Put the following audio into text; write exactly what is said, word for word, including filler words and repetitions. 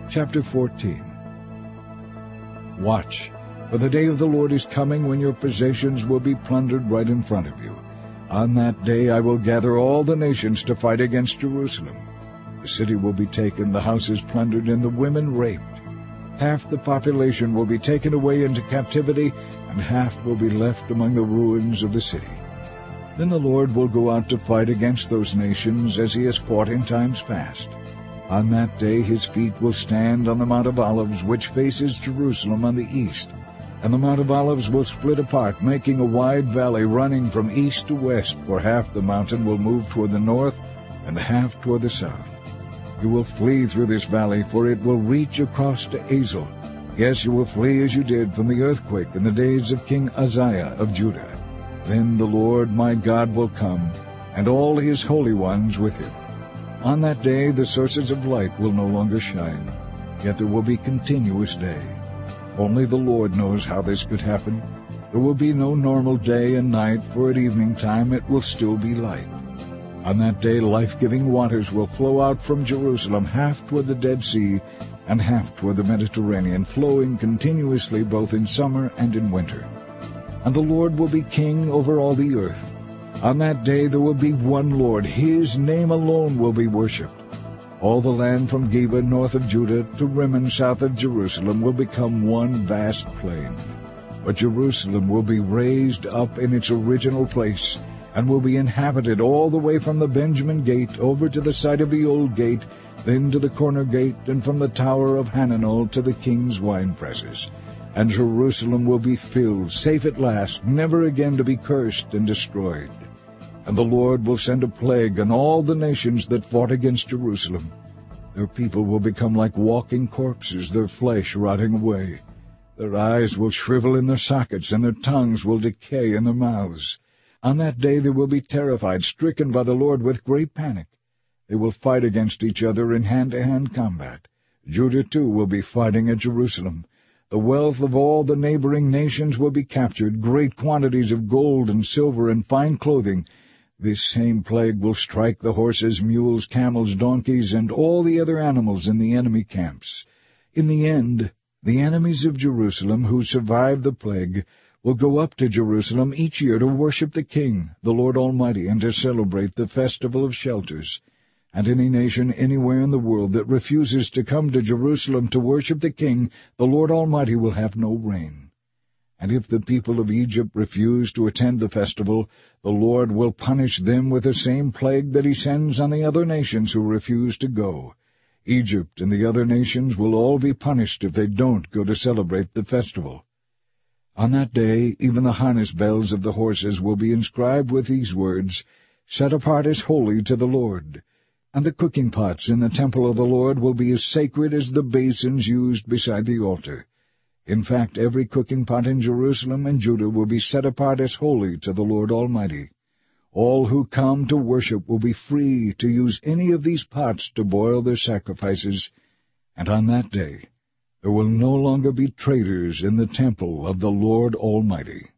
Chapter fourteen. Watch, for the day of the Lord is coming when your possessions will be plundered right in front of you. On that day I will gather all the nations to fight against Jerusalem. The city will be taken, the houses plundered, and the women raped. Half the population will be taken away into captivity, and half will be left among the ruins of the city. Then the Lord will go out to fight against those nations as he has fought in times past. On that day his feet will stand on the Mount of Olives, which faces Jerusalem on the east. And the Mount of Olives will split apart, making a wide valley running from east to west, for half the mountain will move toward the north and half toward the south. You will flee through this valley, for it will reach across to Azel. Yes, you will flee as you did from the earthquake in the days of King Uzziah of Judah. Then the Lord my God will come, and all his holy ones with him. On that day the sources of light will no longer shine, yet there will be continuous day. Only the Lord knows how this could happen. There will be no normal day and night, for at evening time it will still be light. On that day life-giving waters will flow out from Jerusalem, half toward the Dead Sea and half toward the Mediterranean, flowing continuously both in summer and in winter. And the Lord will be king over all the earth. On that day there will be one Lord. His name alone will be worshipped. All the land from Geba north of Judah to Rimmon south of Jerusalem will become one vast plain. But Jerusalem will be raised up in its original place, and will be inhabited all the way from the Benjamin gate over to the site of the old gate, then to the corner gate, and from the tower of Hananel to the king's winepresses. And Jerusalem will be filled, safe at last, never again to be cursed and destroyed. And the Lord will send a plague on all the nations that fought against Jerusalem. Their people will become like walking corpses, their flesh rotting away. Their eyes will shrivel in their sockets, and their tongues will decay in their mouths. On that day they will be terrified, stricken by the Lord with great panic. They will fight against each other in hand-to-hand combat. Judah, too, will be fighting at Jerusalem. The wealth of all the neighboring nations will be captured, great quantities of gold and silver and fine clothing. This same plague will strike the horses, mules, camels, donkeys, and all the other animals in the enemy camps. In the end, the enemies of Jerusalem who survive the plague will go up to Jerusalem each year to worship the King, the Lord Almighty, and to celebrate the Festival of Shelters. And any nation anywhere in the world that refuses to come to Jerusalem to worship the King, the Lord Almighty, will have no rain. And if the people of Egypt refuse to attend the festival, the Lord will punish them with the same plague that he sends on the other nations who refuse to go. Egypt and the other nations will all be punished if they don't go to celebrate the festival. On that day even the harness bells of the horses will be inscribed with these words, "Set apart as holy to the Lord." And the cooking pots in the temple of the Lord will be as sacred as the basins used beside the altar. In fact, every cooking pot in Jerusalem and Judah will be set apart as holy to the Lord Almighty. All who come to worship will be free to use any of these pots to boil their sacrifices, and on that day there will no longer be traitors in the temple of the Lord Almighty.